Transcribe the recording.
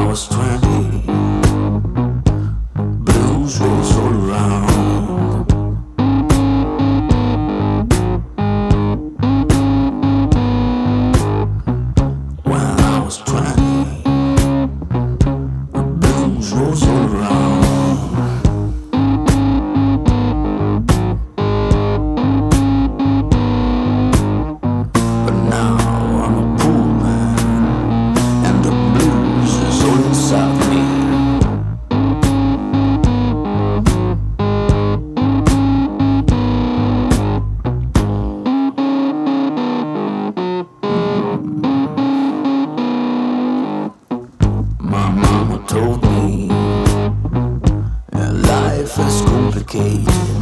was 20, blues was all around. When I was 20, blues was all around. But now I'm a poor man, and the blues is all inside me. My mama told me that life is complicated.